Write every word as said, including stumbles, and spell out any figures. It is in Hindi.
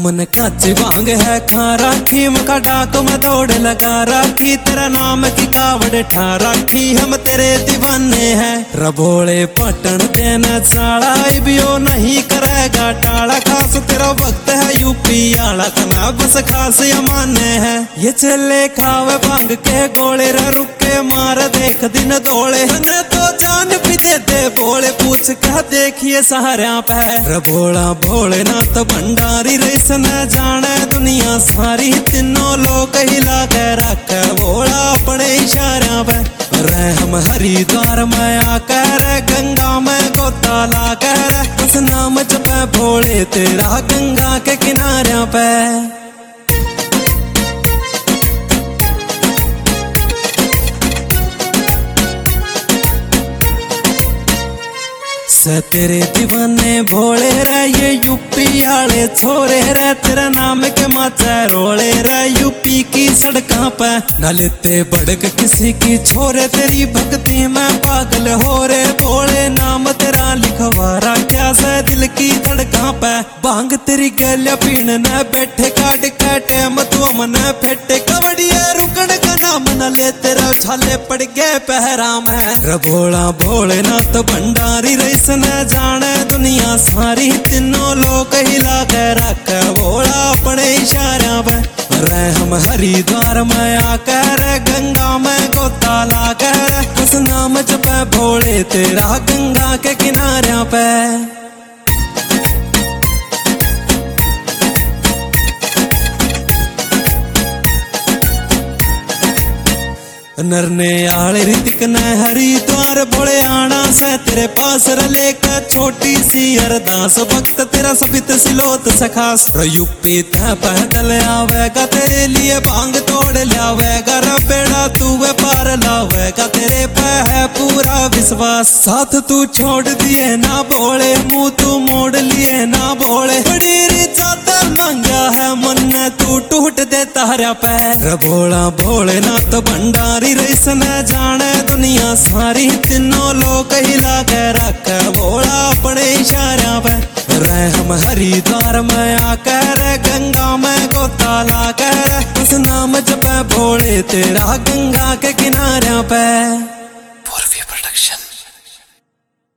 मन काची भांग है खा राखी, मका डाक में दौड़ लगा राखी, तेरा नाम की कावड़ ठा राखी, हम तेरे दीवाने हैं। रबोले पटन देना चाड़ा इबियो नहीं करेगा टाड़ा, खास तेरा वक्त है यूपी आला तना बस खास यमाने है। ये चले खावे भांग के गोले रे रुके मार देख दिन दौड़े, ने तो जान भी दे दे बोले पूछ क्या देखिए सहारा पे। रबोला भोलेनाथ भंडारी रईस न जाने दुनिया सारी, तीनों लोग हिला के रखे भोला अपने इशारा पे। रे हम हरिद्वार में आकर गंगा में गोता ला कर, उस नाम जपे भोले तेरा गंगा के किनारे पे। से तेरे दीवाने भोले रे ये यूपी आले छोरे रे, तेरा नाम के माचा रोले रे यूपी की सड़कों पे। न लेते भड़क किसी की छोरे, तेरी भक्ति में पागल हो रे भोले, नाम तेरा लिखवारा क्या से दिल की धड़कों पे। भांग तेरी गलिया पीण न बैठे काट काटे मतुआ मन फेटे, कवड़िया रुकन का नाम न ले तेरा छाले पड़ गए पहरा में। रबोला भोलेनाथ भंडारी रईस न जाने दुनिया सारी, तीनों लोग हिला के रख भोला अपने इशारा पे। रे हम हरिद्वार में आकर गंगा में गोता ला कर, उस नाम जपे भोले तेरा गंगा के किनारे पे। नरने आले ऋतिक न हरिद्वार भोले आना से तेरे पास लेकर छोटी सी अरदास, भक्त तेरा सबित सिलोत सखास। यूपी तह पैदल आवेगा तेरे लिए भांग तोड़ लावेगा, बेड़ा तू पार लावेगा तेरे पे है पूरा विश्वास। साथ तू छोड़ दिए ना भोले, मुंह तू मोड़ लिए ना भोले, बड़ी चादर मांगा है मन ने तू टूट दे तारा पे। भोला भोलेनाथ भंडारी रईस न जाने दुनिया सारी, तीनों लोग हिला के रख भोला अपने इशारा पे। रे हम हरिद्वार में आकर गंगा में गोता ला कर, उस नाम जपे भोले तेरा गंगा के किनारे पे। पूर्वी प्रोडक्शन।